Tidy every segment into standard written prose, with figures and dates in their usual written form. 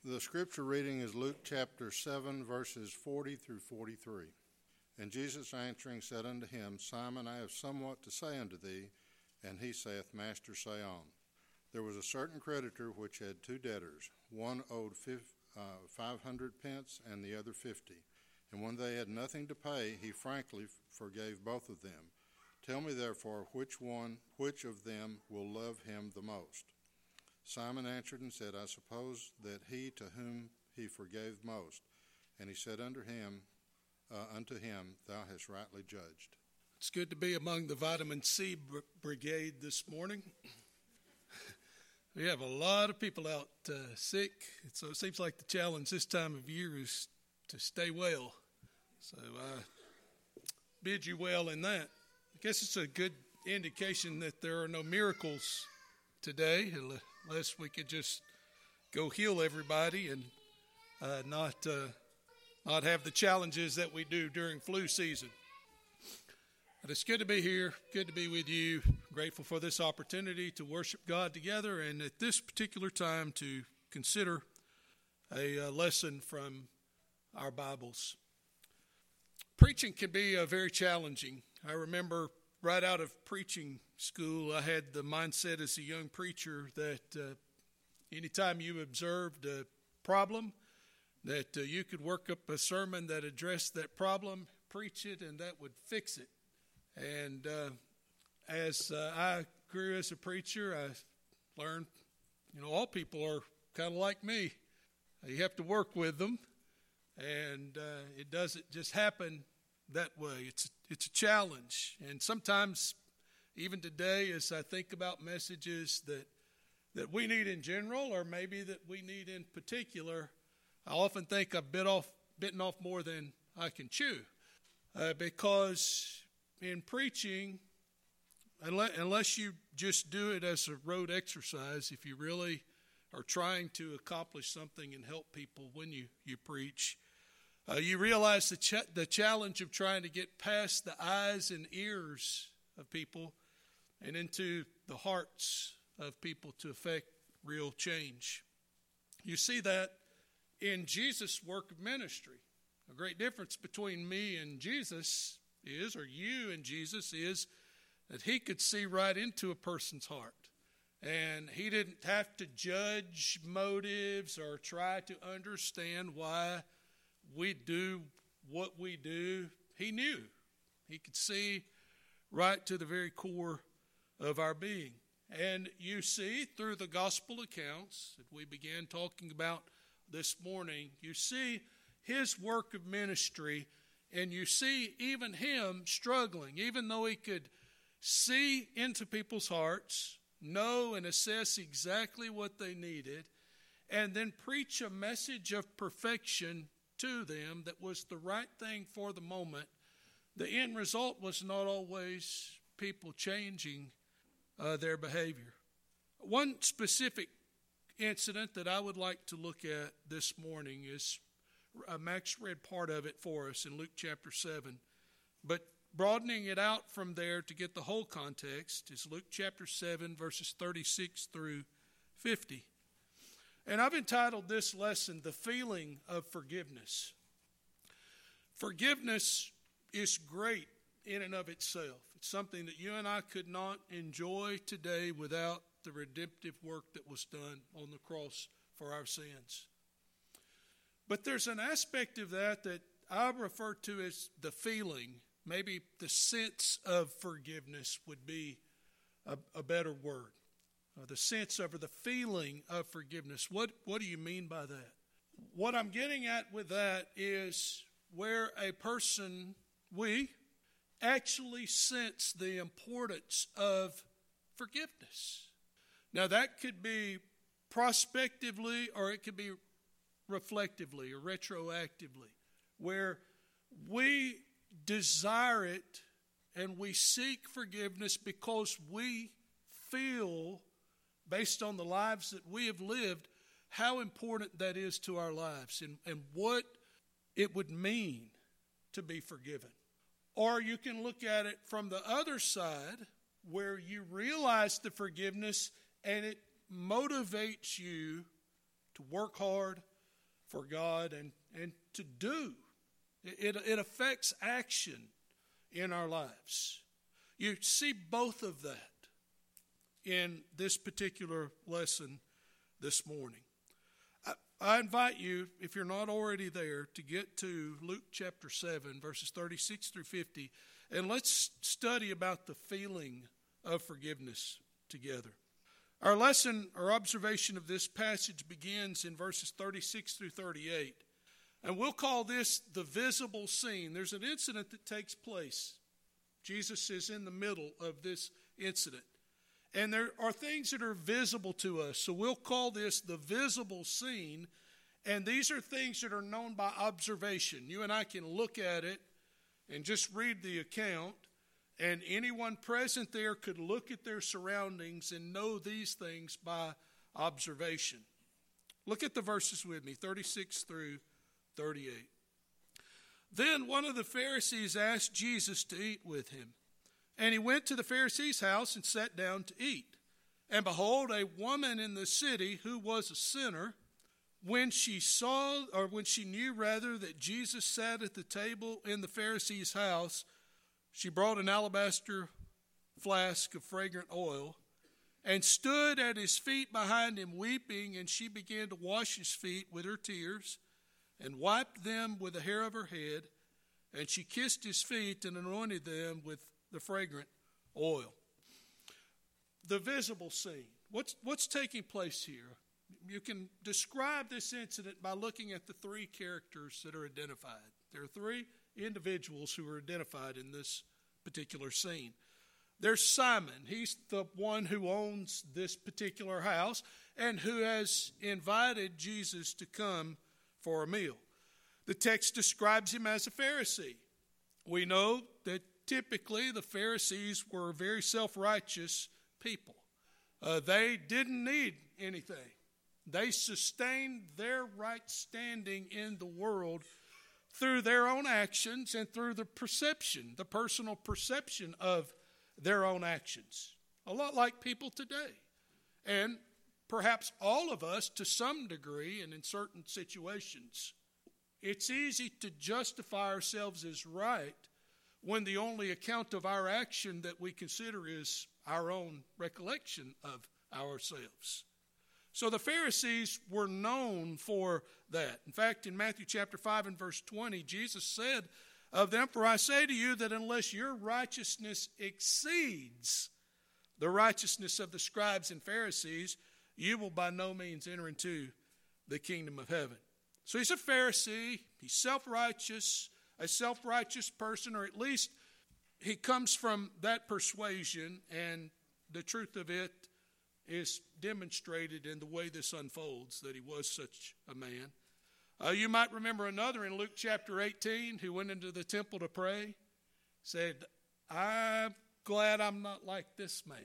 The scripture reading is Luke chapter 7, verses 40 through 43. And Jesus answering said unto him, Simon, I have somewhat to say unto thee. And he saith, Master, say on. There was a certain creditor which had two debtors. One owed 500 pence, and the other 50. And when they had nothing to pay, he frankly forgave both of them. Tell me therefore, which of them will love him the most? Simon answered and said, I suppose that he to whom he forgave most. And he said unto him, Thou hast rightly judged. It's good to be among the vitamin C brigade this morning. We have a lot of people out sick, so it seems like the challenge this time of year is to stay well. So I bid you well in that. I guess it's a good indication that there are no miracles today, unless we could just go heal everybody and not have the challenges that we do during flu season. But it's good to be here, good to be with you. Grateful for this opportunity to worship God together, and at this particular time to consider a lesson from our Bibles. Preaching can be very challenging. I remember right out of preaching school, I had the mindset as a young preacher that anytime you observed a problem, that you could work up a sermon that addressed that problem, preach it, and that would fix it. And as I grew as a preacher, I learned, all people are kind of like me. You have to work with them, and it doesn't just happen that way. It's a challenge. And sometimes, even today, as I think about messages that we need in general, or maybe that we need in particular, I often think I've bitten off more than I can chew. Because in preaching, unless you just do it as a rote exercise, if you really are trying to accomplish something and help people when you preach, you realize the challenge of trying to get past the eyes and ears of people and into the hearts of people to affect real change. You see that in Jesus' work of ministry. A great difference between me and Jesus is, or you and Jesus is, that he could see right into a person's heart. And he didn't have to judge motives or try to understand why we do what we do. He knew. He could see right to the very core of our being. And you see through the gospel accounts that we began talking about this morning, you see his work of ministry, and you see even him struggling, even though he could see into people's hearts, know and assess exactly what they needed, and then preach a message of perfection to them that was the right thing for the moment. The end result was not always people changing their behavior. One specific incident that I would like to look at this morning is, Max read part of it for us in Luke chapter 7, but broadening it out from there to get the whole context is Luke chapter 7, verses 36 through 50. And I've entitled this lesson, The Feeling of Forgiveness. Forgiveness is great in and of itself. It's something that you and I could not enjoy today without the redemptive work that was done on the cross for our sins. But there's an aspect of that I refer to as the feeling. Maybe the sense of forgiveness would be a better word. The sense of, or the feeling of forgiveness. What do you mean by that? What I'm getting at with that is where a person, we, actually sense the importance of forgiveness. Now that could be prospectively, or it could be reflectively or retroactively, where we desire it and we seek forgiveness because we feel, based on the lives that we have lived, how important that is to our lives and what it would mean to be forgiven. Or you can look at it from the other side, where you realize the forgiveness and it motivates you to work hard, for God and to do. It affects action in our lives. You see both of that in this particular lesson this morning. I invite you, if you're not already there, to get to Luke chapter 7, verses 36 through 50, and let's study about the feeling of forgiveness together. Our lesson or observation of this passage begins in verses 36 through 38. And we'll call this the visible scene. There's an incident that takes place. Jesus is in the middle of this incident. And there are things that are visible to us. So we'll call this the visible scene. And these are things that are known by observation. You and I can look at it and just read the account. And anyone present there could look at their surroundings and know these things by observation. Look at the verses with me, 36 through 38. Then one of the Pharisees asked Jesus to eat with him. And he went to the Pharisee's house and sat down to eat. And behold, a woman in the city who was a sinner, when she knew that Jesus sat at the table in the Pharisee's house, she brought an alabaster flask of fragrant oil and stood at his feet behind him weeping, and she began to wash his feet with her tears and wiped them with the hair of her head, and she kissed his feet and anointed them with the fragrant oil. The visible scene. What's taking place here? You can describe this incident by looking at the three characters that are identified. There are three individuals who are identified in this particular scene. There's Simon. He's the one who owns this particular house and who has invited Jesus to come for a meal. The text describes him as a Pharisee. We know that typically the Pharisees were very self-righteous people. They didn't need anything. They sustained their right standing in the world through their own actions and through the personal perception of their own actions. A lot like people today. And perhaps all of us to some degree and in certain situations. It's easy to justify ourselves as right when the only account of our action that we consider is our own recollection of ourselves. So the Pharisees were known for that. In fact, in Matthew chapter 5 and verse 20, Jesus said of them, "For I say to you that unless your righteousness exceeds the righteousness of the scribes and Pharisees, you will by no means enter into the kingdom of heaven." So he's a Pharisee. He's self-righteous, a self-righteous person, or at least he comes from that persuasion, and the truth of it is demonstrated in the way this unfolds, that he was such a man. You might remember another in Luke chapter 18 who went into the temple to pray, said, "I'm glad I'm not like this man.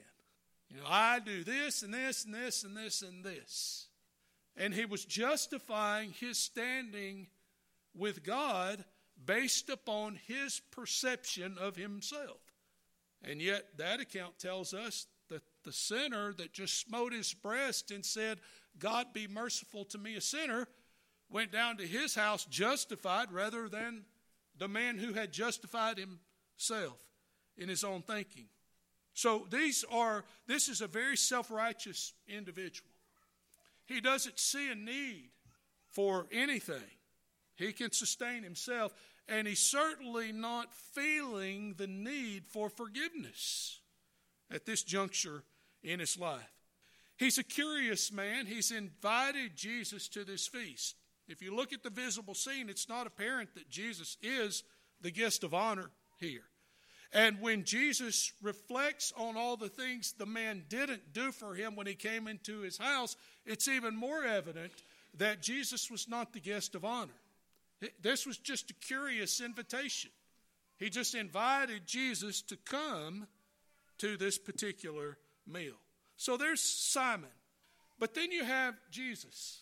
I do this and this and this and this and this." And he was justifying his standing with God based upon his perception of himself. And yet that account tells us that the sinner that just smote his breast and said, "God be merciful to me, a sinner," went down to his house justified rather than the man who had justified himself in his own thinking. So this is a very self-righteous individual. He doesn't see a need for anything. He can sustain himself, and he's certainly not feeling the need for forgiveness at this juncture in his life. He's a curious man. He's invited Jesus to this feast. If you look at the visible scene, it's not apparent that Jesus is the guest of honor here. And when Jesus reflects on all the things the man didn't do for him when he came into his house, it's even more evident that Jesus was not the guest of honor. This was just a curious invitation. He just invited Jesus to come to this particular meal. So there's Simon. But then you have Jesus.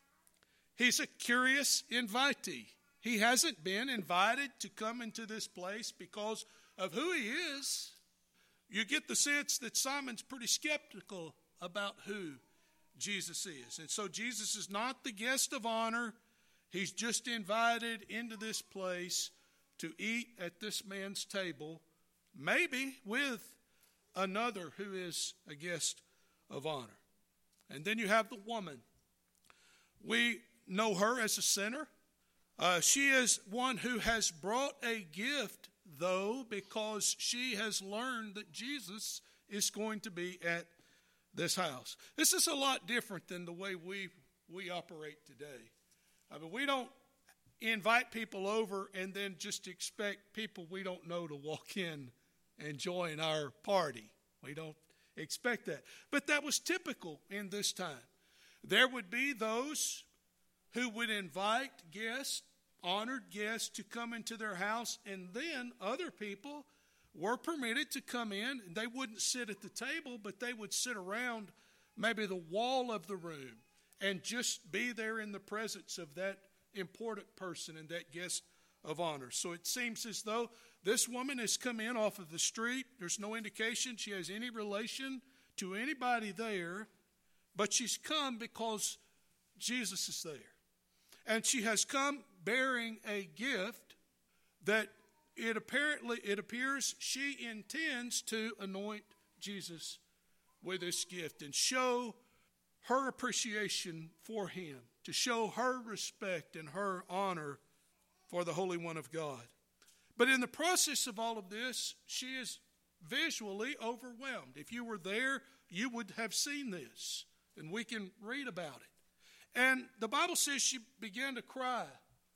He's a curious invitee. He hasn't been invited to come into this place because of who he is. You get the sense that Simon's pretty skeptical about who Jesus is. And so Jesus is not the guest of honor. He's just invited into this place to eat at this man's table, maybe with another who is a guest of honor. And then you have the woman. We know her as a sinner. She is one who has brought a gift, though, because she has learned that Jesus is going to be at this house. This is a lot different than the way we operate today. I mean, we don't invite people over and then just expect people we don't know to walk in and join our party. We don't expect that. But that was typical in this time. There would be those who would invite guests, honored guests, to come into their house, and then other people were permitted to come in. They wouldn't sit at the table, but they would sit around maybe the wall of the room and just be there in the presence of that important person and that guest of honor. So it seems as though this woman has come in off of the street. There's no indication she has any relation to anybody there, but she's come because Jesus is there. And she has come bearing a gift that it appears she intends to anoint Jesus with this gift and show her appreciation for him, to show her respect and her honor for the Holy One of God. But in the process of all of this, she is visually overwhelmed. If you were there, you would have seen this, and we can read about it. And the Bible says she began to cry.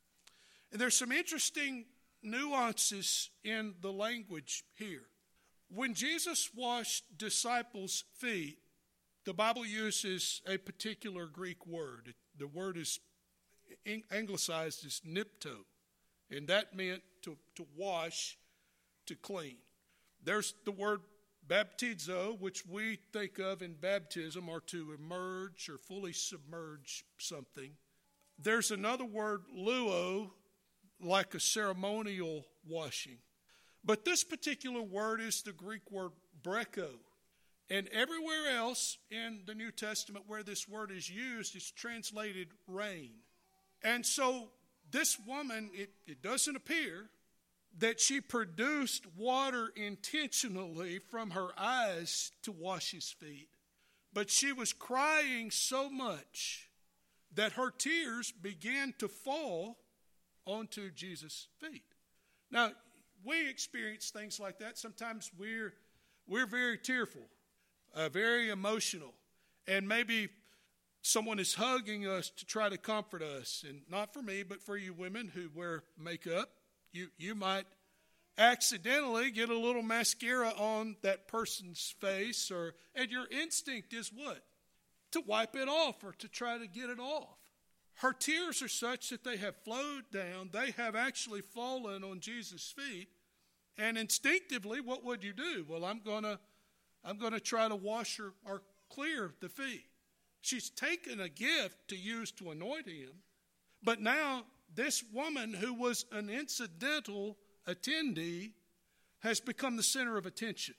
And there's some interesting nuances in the language here. When Jesus washed disciples' feet, the Bible uses a particular Greek word. The word is anglicized as nipto, and that meant to wash, to clean. There's the word baptizo, which we think of in baptism, or to immerse or fully submerge something. There's another word, luo, like a ceremonial washing. But this particular word is the Greek word breko. And everywhere else in the New Testament where this word is used, it's translated rain. And so this woman, it doesn't appear that she produced water intentionally from her eyes to wash his feet. But she was crying so much that her tears began to fall onto Jesus' feet. Now, we experience things like that. Sometimes we're very tearful, very emotional, and maybe someone is hugging us to try to comfort us. And not for me, but for you women who wear makeup, you might accidentally get a little mascara on that person's face, and your instinct is what? To wipe it off or to try to get it off. Her tears are such that they have flowed down. They have actually fallen on Jesus' feet. And instinctively, what would you do? Well, I'm going to try to wash her or clear the feet. She's taken a gift to use to anoint him. But now this woman, who was an incidental attendee, has become the center of attention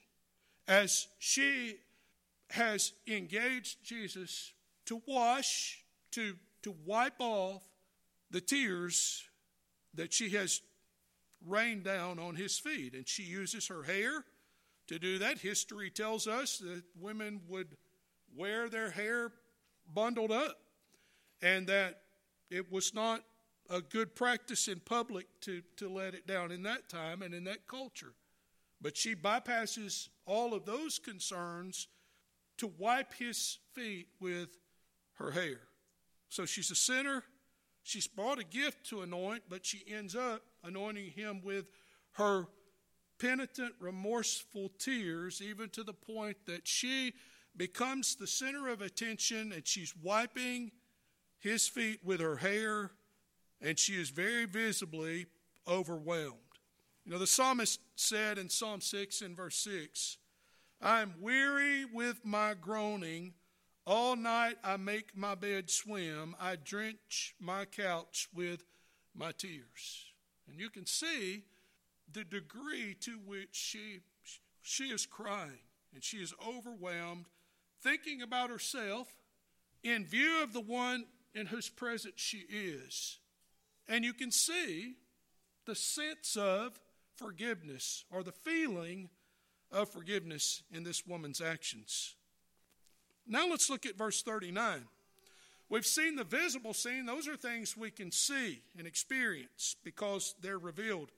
as she has engaged Jesus to wash, to wipe off the tears that she has rained down on his feet. And she uses her hair to do that. History tells us that women would wear their hair bundled up, and that it was not a good practice in public to let it down in that time and in that culture. But she bypasses all of those concerns to wipe his feet with her hair. So she's a sinner. She's brought a gift to anoint, but she ends up anointing him with her penitent, remorseful tears, even to the point that she becomes the center of attention, and she's wiping his feet with her hair, and she is very visibly overwhelmed. You know, the psalmist said in Psalm 6 and verse 6, I am weary with my groaning. All night I make my bed swim. I drench my couch with my tears. And you can see the degree to which she is crying, and she is overwhelmed, thinking about herself in view of the one in whose presence she is. And you can see the sense of forgiveness or the feeling of forgiveness in this woman's actions. Now let's look at verse 39. We've seen the visible scene. Those are things we can see and experience because they're revealed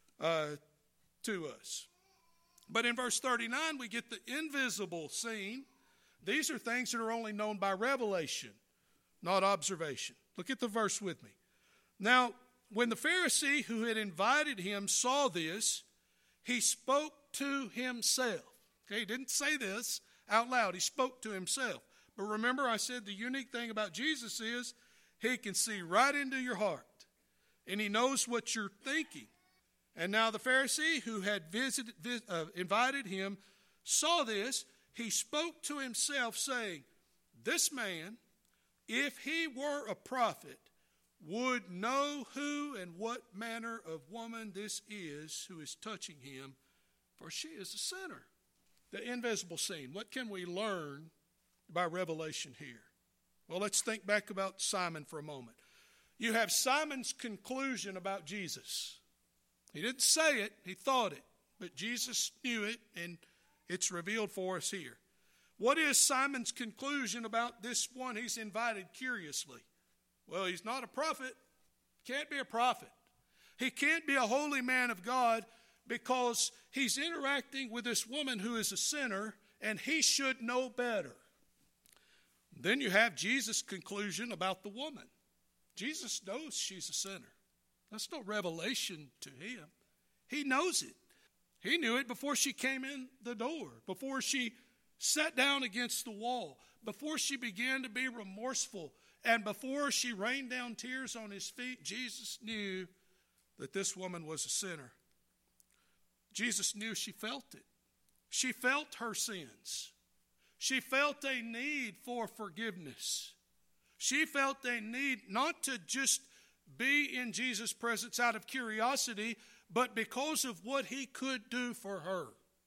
to us. But in verse 39, we get the invisible scene. These are things that are only known by revelation, not observation. Look at the verse with me. Now, when the Pharisee who had invited him saw this, he spoke to himself. Okay, he didn't say this out loud. He spoke to himself. But remember, I said the unique thing about Jesus is he can see right into your heart, and he knows what you're thinking. And now the Pharisee who had invited him saw this. He spoke to himself, saying, "This man, if he were a prophet, would know who and what manner of woman this is who is touching him, for she is a sinner." The invisible scene. What can we learn by revelation here? Well, let's think back about Simon for a moment. You have Simon's conclusion about Jesus. He didn't say it, he thought it, but Jesus knew it, and it's revealed for us here. What is Simon's conclusion about this one he's invited curiously? Well, he's not a prophet. Can't be a prophet. He can't be a holy man of God because he's interacting with this woman who is a sinner, and he should know better. Then you have Jesus' conclusion about the woman. Jesus knows she's a sinner. That's no revelation to him. He knows it. He knew it before she came in the door, before she sat down against the wall, before she began to be remorseful, and before she rained down tears on his feet. Jesus knew that this woman was a sinner. Jesus knew she felt it. She felt her sins. She felt a need for forgiveness. She felt a need not to just be in Jesus' presence out of curiosity, but because of what he could do for her.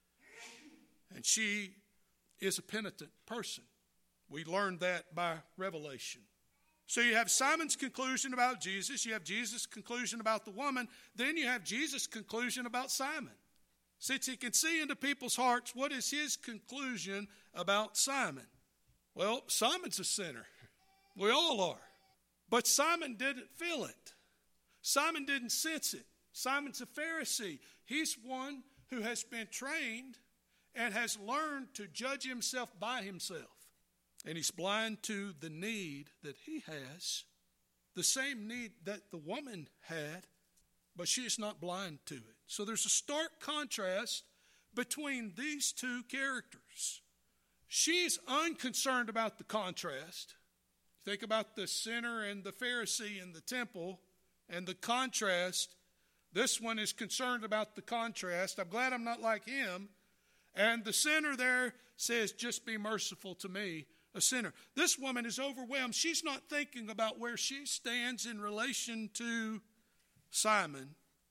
And she is a penitent person. We learned that by revelation. So you have Simon's conclusion about Jesus. You have Jesus' conclusion about the woman. Then you have Jesus' conclusion about Simon. Since he can see into people's hearts, what is his conclusion about Simon? Well, Simon's a sinner. We all are. But Simon didn't feel it. Simon didn't sense it. Simon's a Pharisee. He's one who has been trained and has learned to judge himself by himself. And he's blind to the need that he has, the same need that the woman had, but she is not blind to it. So there's a stark contrast between these two characters. She's unconcerned about the contrast. Think about the sinner and the Pharisee in the temple and the contrast. This one is concerned about the contrast. I'm glad I'm not like him. And the sinner there says, just be merciful to me, a sinner. This woman is overwhelmed. She's not thinking about where she stands in relation to Simon.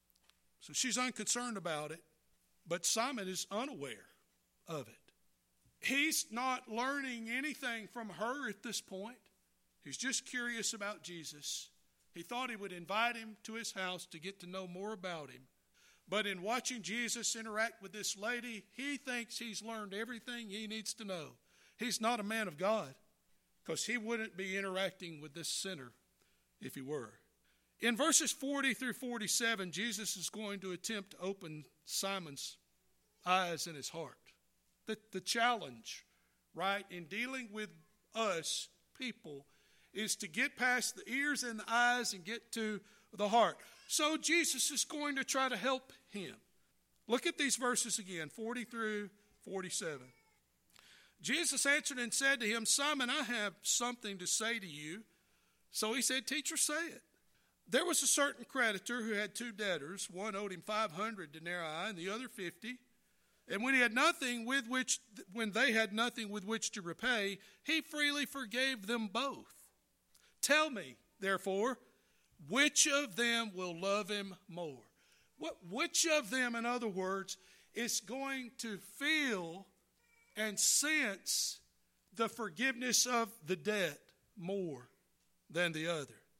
So she's unconcerned about it. But Simon is unaware of it. He's not learning anything from her at this point. He's just curious about Jesus. He thought he would invite him to his house to get to know more about him. But in watching Jesus interact with this lady, he thinks he's learned everything he needs to know. He's not a man of God because he wouldn't be interacting with this sinner if he were. In verses 40 through 47, Jesus is going to attempt to open Simon's eyes in his heart. The challenge, right, in dealing with us people is to get past the ears and the eyes and get to the heart. So Jesus is going to try to help him. Look at these verses again, 40 through 47. Jesus answered and said to him, Simon, I have something to say to you. So he said, Teacher, say it. There was a certain creditor who had two debtors. One owed him 500 denarii and the other 50. And when they had nothing with which to repay, he freely forgave them both. Tell me, therefore, which of them will love him more? Which of them, in other words, is going to feel and sense the forgiveness of the debt more than the other?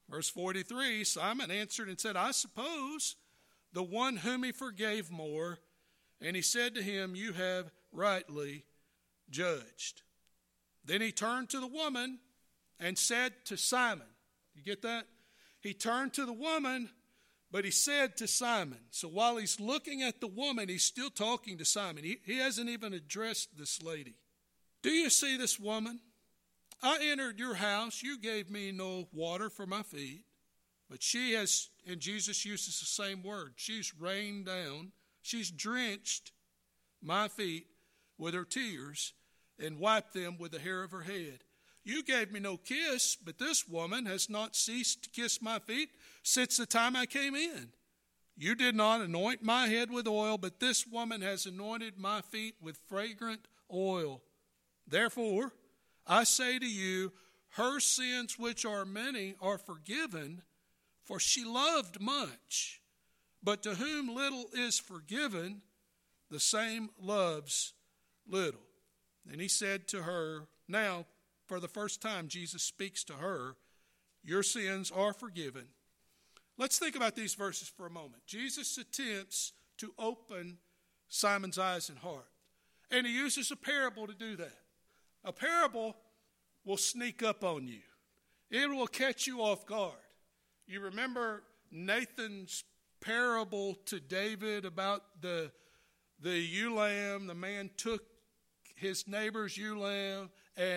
Verse 43, Simon answered and said, I suppose the one whom he forgave more. And he said to him, you have rightly judged. Then he turned to the woman and said to Simon, you get that? He turned to the woman, but he said to Simon. So while he's looking at the woman, he's still talking to Simon. He hasn't even addressed this lady. Do you see this woman? I entered your house. You gave me no water for my feet. But she has, and Jesus uses the same word, she's rained down. She's drenched my feet with her tears and wiped them with the hair of her head. You gave me no kiss, but this woman has not ceased to kiss my feet since the time I came in. You did not anoint my head with oil, but this woman has anointed my feet with fragrant oil. Therefore, I say to you, her sins, which are many, are forgiven, for she loved much. But to whom little is forgiven, the same loves little. And he said to her, now, for the first time, Jesus speaks to her, your sins are forgiven. Let's think about these verses for a moment. Jesus attempts to open Simon's eyes and heart. And he uses a parable to do that. A parable will sneak up on you. It will catch you off guard. You remember Nathan's parable to David about the ewe lamb. The man took his neighbor's ewe lamb,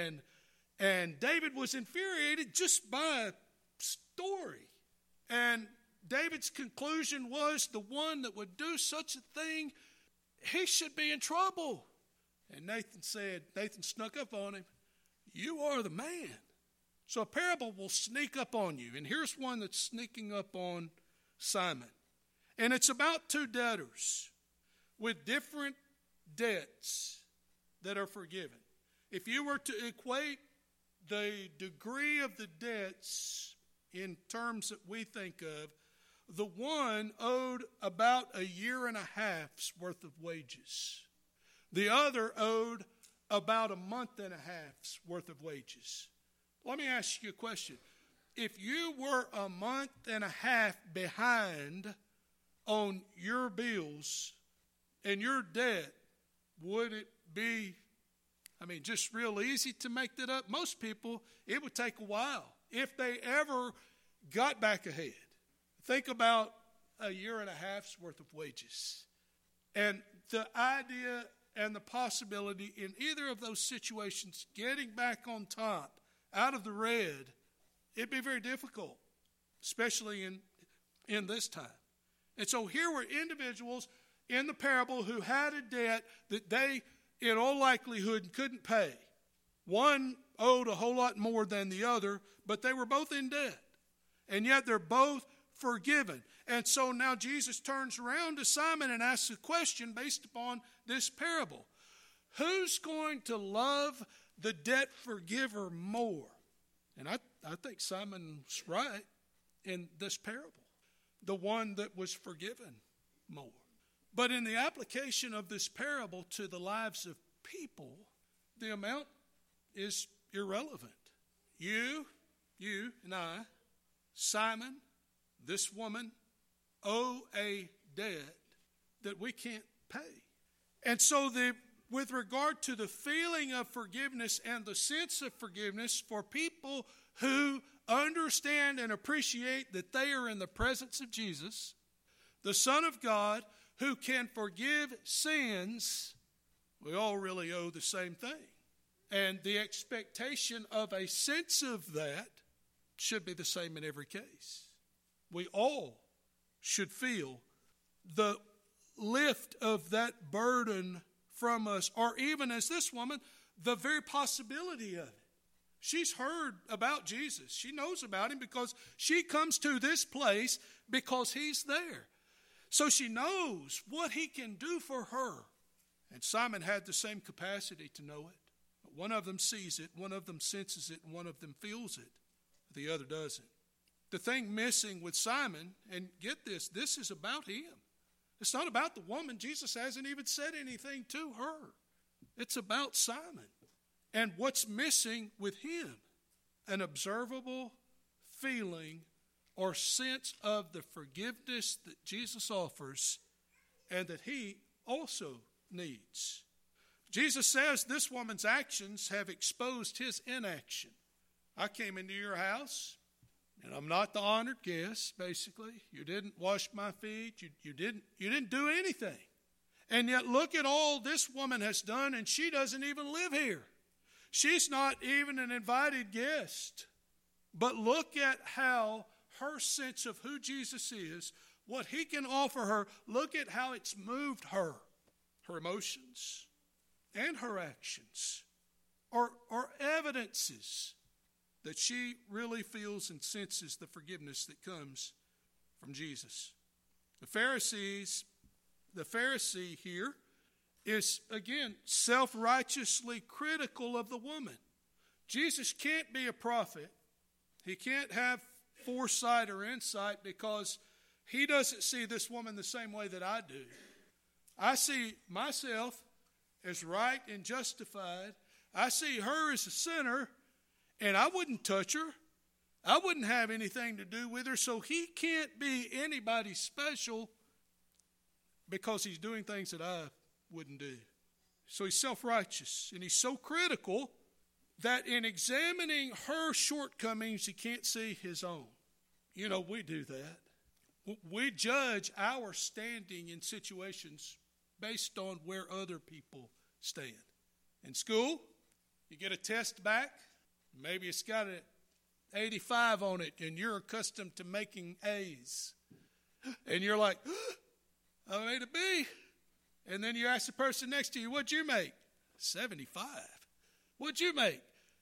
and David was infuriated just by a story. And David's conclusion was the one that would do such a thing, he should be in trouble. And Nathan snuck up on him, you are the man. So a parable will sneak up on you. And here's one that's sneaking up on Simon. And it's about two debtors with different debts that are forgiven. If you were to equate the degree of the debts in terms that we think of, the one owed about a year and a half's worth of wages. The other owed about a month and a half's worth of wages. Let me ask you a question. If you were a month and a half behind on your bills and your debt, would it be, just real easy to make that up? Most people, it would take a while if they ever got back ahead. Think about a year and a half's worth of wages. And the idea and the possibility in either of those situations, getting back on top, out of the red, it'd be very difficult, especially in this time. And so here were individuals in the parable who had a debt that they, in all likelihood, couldn't pay. One owed a whole lot more than the other, but they were both in debt. And yet they're both forgiven. And so now Jesus turns around to Simon and asks a question based upon this parable. Who's going to love the debt forgiver more? And I think Simon's right in this parable. The one that was forgiven more. But in the application of this parable to the lives of people, the amount is irrelevant. You and I, Simon, this woman, owe a debt that we can't pay. And so with regard to the feeling of forgiveness and the sense of forgiveness for people who understand and appreciate that they are in the presence of Jesus, the Son of God, who can forgive sins, we all really owe the same thing. And the expectation of a sense of that should be the same in every case. We all should feel the lift of that burden from us, or even as this woman, the very possibility of it. She's heard about Jesus. She knows about him because she comes to this place because he's there. So she knows what he can do for her. And Simon had the same capacity to know it. But one of them sees it, one of them senses it, and one of them feels it. The other doesn't. The thing missing with Simon, and get this is about him. It's not about the woman. Jesus hasn't even said anything to her. It's about Simon. And what's missing with him? An observable feeling or sense of the forgiveness that Jesus offers and that he also needs. Jesus says this woman's actions have exposed his inaction. I came into your house, and I'm not the honored guest, basically. You didn't wash my feet. You didn't do anything. And yet look at all this woman has done, and she doesn't even live here. She's not even an invited guest. But look at how her sense of who Jesus is, what he can offer her, look at how it's moved her. Her emotions and her actions are evidences that she really feels and senses the forgiveness that comes from Jesus. The Pharisee here is, again, self-righteously critical of the woman. Jesus can't be a prophet. He can't have foresight or insight because he doesn't see this woman the same way that I do. I see myself as right and justified. I see her as a sinner, and I wouldn't touch her. I wouldn't have anything to do with her, so he can't be anybody special because he's doing things that I wouldn't do. So he's self-righteous, and he's so critical that in examining her shortcomings, he can't see his own. You know, we do that. We judge our standing in situations based on where other people stand. In school, you get a test back. Maybe it's got an 85 on it, and you're accustomed to making A's. And you're like, I made a B. And then you ask the person next to you, what'd you make? 75. What'd you make?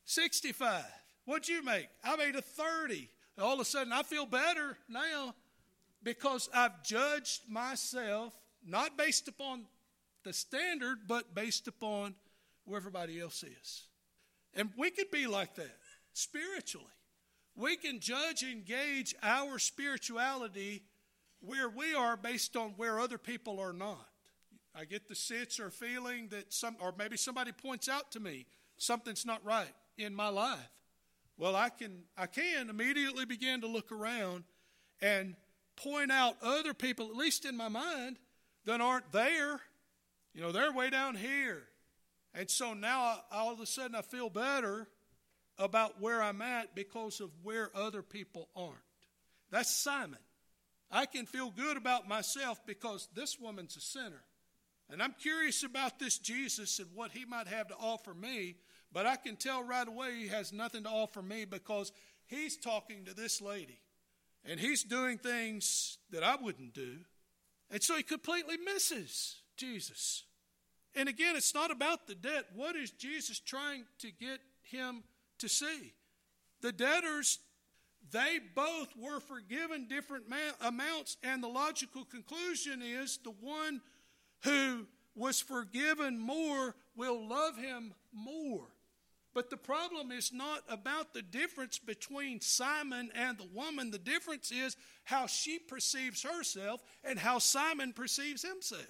65. What'd you make? I made a 30. All of a sudden, I feel better now because I've judged myself not based upon the standard, but based upon where everybody else is. And we could be like that spiritually. We can judge and gauge our spirituality where we are based on where other people are not. I get the sense or feeling that or maybe somebody points out to me something's not right in my life. Well, I can immediately begin to look around and point out other people, at least in my mind, that aren't there. You know, they're way down here. And so now all of a sudden I feel better about where I'm at because of where other people aren't. That's Simon. I can feel good about myself because this woman's a sinner. And I'm curious about this Jesus and what he might have to offer me, but I can tell right away he has nothing to offer me because he's talking to this lady. And he's doing things that I wouldn't do. And so he completely misses Jesus. And again, it's not about the debt. What is Jesus trying to get him to see? The debtors, they both were forgiven different amounts, and the logical conclusion is the one who was forgiven more will love him more. But the problem is not about the difference between Simon and the woman. The difference is how she perceives herself and how Simon perceives himself.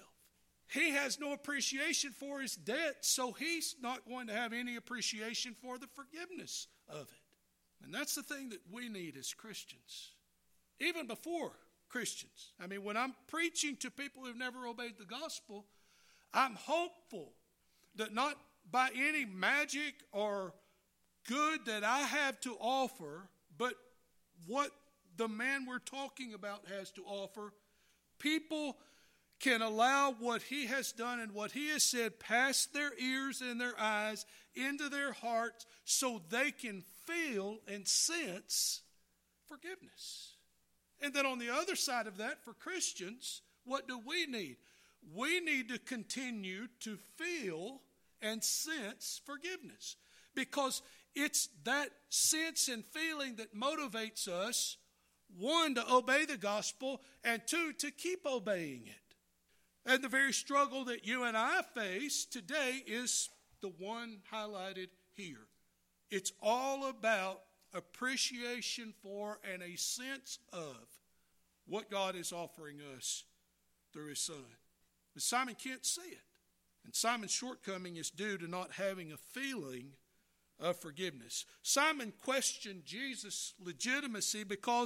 He has no appreciation for his debt, so he's not going to have any appreciation for the forgiveness of it. And that's the thing that we need as Christians. Even before Christians. I mean, when I'm preaching to people who've never obeyed the gospel, I'm hopeful that not by any magic or good that I have to offer, but what the man we're talking about has to offer, people can allow what he has done and what he has said past their ears and their eyes into their hearts so they can feel and sense forgiveness. And then on the other side of that, for Christians, what do we need? We need to continue to feel and sense forgiveness because it's that sense and feeling that motivates us, one, to obey the gospel, and two, to keep obeying it. And the very struggle that you and I face today is the one highlighted here. It's all about appreciation for and a sense of what God is offering us through his Son. But Simon can't see it. And Simon's shortcoming is due to not having a feeling of forgiveness. Simon questioned Jesus' legitimacy because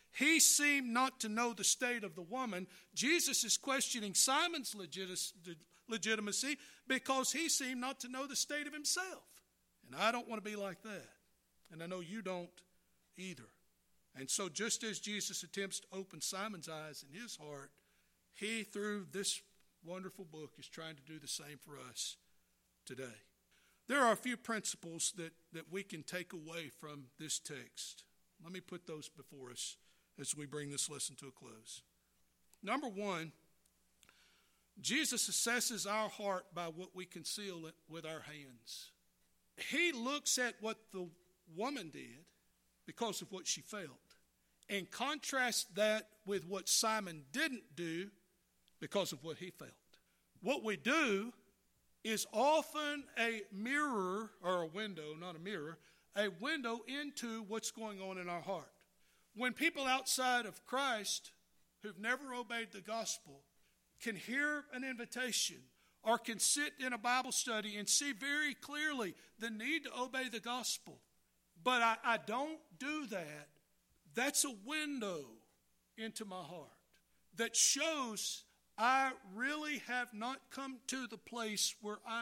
he seemed not to know the state of the woman. Jesus is questioning Simon's legitimacy because he seemed not to know the state of himself. And I don't want to be like that. And I know you don't either. And so just as Jesus attempts to open Simon's eyes in his heart, he, through this wonderful book, is trying to do the same for us today. There are a few principles that we can take away from this text. Let me put those before us as we bring this lesson to a close. Number one, Jesus assesses our heart by what we conceal with our hands. He looks at what the woman did because of what she felt and contrasts that with what Simon didn't do because of what he felt. What we do is often a mirror, or a window, not a mirror, a window into what's going on in our heart. When people outside of Christ who've never obeyed the gospel can hear an invitation or can sit in a Bible study and see very clearly the need to obey the gospel, but I don't do that, that's a window into my heart that shows I really have not come to the place where I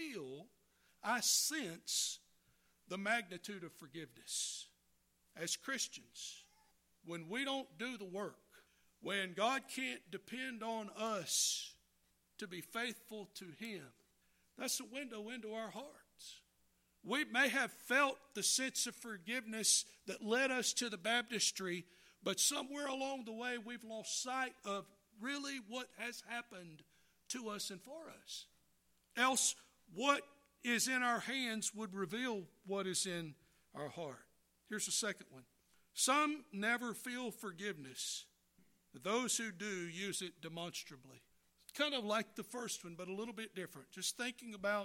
sense the magnitude of forgiveness. As Christians, when we don't do the work, when God can't depend on us to be faithful to Him, that's a window into our hearts. We may have felt the sense of forgiveness that led us to the baptistry, but somewhere along the way we've lost sight of really what has happened to us and for us. Else, what is in our hands would reveal what is in our heart. Here's the second one. Some never feel forgiveness. Those who do use it demonstrably. Kind of like the first one, but a little bit different. Just thinking about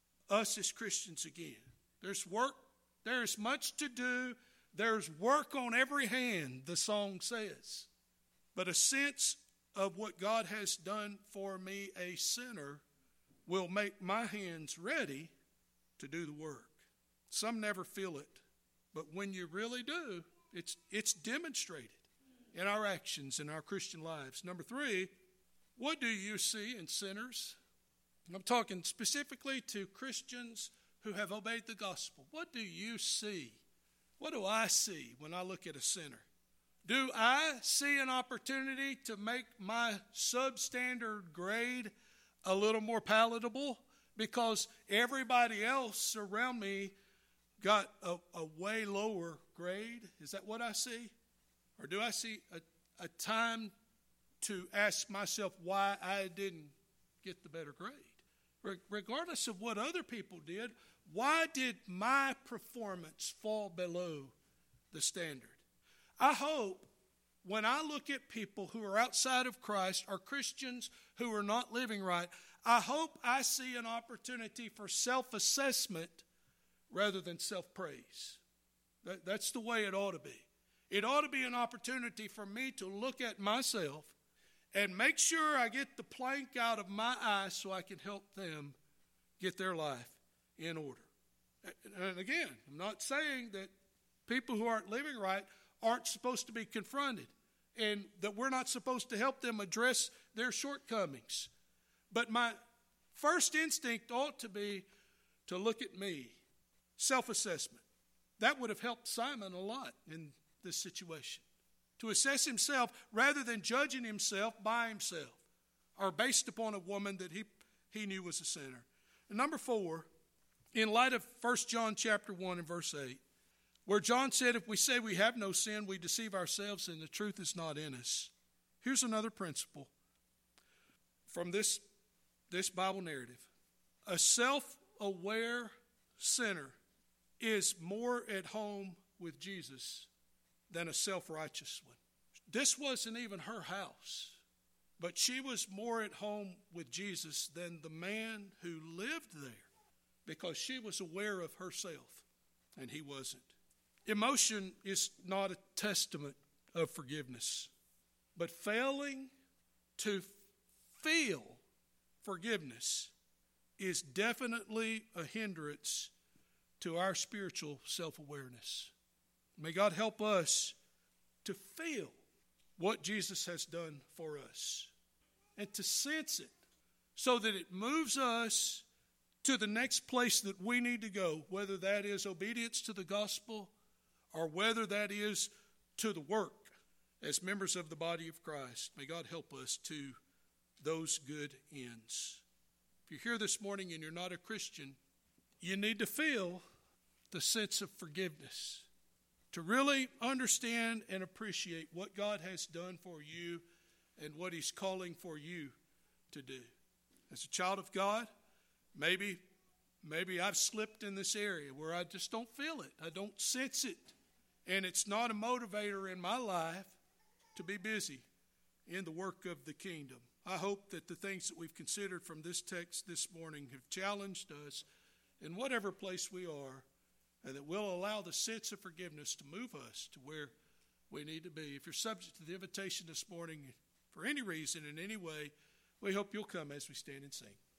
us as Christians again. There's work. There's much to do. There's work on every hand, the song says. But a sense of what God has done for me, a sinner, will make my hands ready to do the work. Some never feel it, but when you really do, it's demonstrated in our actions, in our Christian lives. Number three, what do you see in sinners? I'm talking specifically to Christians who have obeyed the gospel. What do you see? What do I see when I look at a sinner? Do I see an opportunity to make my substandard grade a little more palatable because everybody else around me got a way lower grade? Is that what I see? Or do I see a time to ask myself why I didn't get the better grade? Regardless of what other people did, why did my performance fall below the standard? I hope when I look at people who are outside of Christ or Christians who are not living right, I hope I see an opportunity for self-assessment rather than self-praise. That's the way it ought to be. It ought to be an opportunity for me to look at myself and make sure I get the plank out of my eye so I can help them get their life in order. And again, I'm not saying that people who aren't living right aren't supposed to be confronted and that we're not supposed to help them address their shortcomings. But my first instinct ought to be to look at me, self-assessment. That would have helped Simon a lot in this situation. To assess himself rather than judging himself by himself or based upon a woman that he knew was a sinner. And number 4, in light of 1 John chapter 1 and verse 8, where John said, if we say we have no sin, we deceive ourselves and the truth is not in us. Here's another principle from this Bible narrative. A self-aware sinner is more at home with Jesus than a self-righteous one. This wasn't even her house, but she was more at home with Jesus than the man who lived there because she was aware of herself and he wasn't. Emotion is not a testament of forgiveness, but failing to feel forgiveness is definitely a hindrance to our spiritual self-awareness. May God help us to feel what Jesus has done for us and to sense it so that it moves us to the next place that we need to go, whether that is obedience to the gospel or whether that is to the work as members of the body of Christ. May God help us to those good ends. If you're here this morning and you're not a Christian, you need to feel the sense of forgiveness, to really understand and appreciate what God has done for you and what He's calling for you to do. As a child of God, maybe I've slipped in this area where I just don't feel it. I don't sense it. And it's not a motivator in my life to be busy in the work of the kingdom. I hope that the things that we've considered from this text this morning have challenged us in whatever place we are, and that we'll allow the sense of forgiveness to move us to where we need to be. If you're subject to the invitation this morning for any reason, in any way, we hope you'll come as we stand and sing.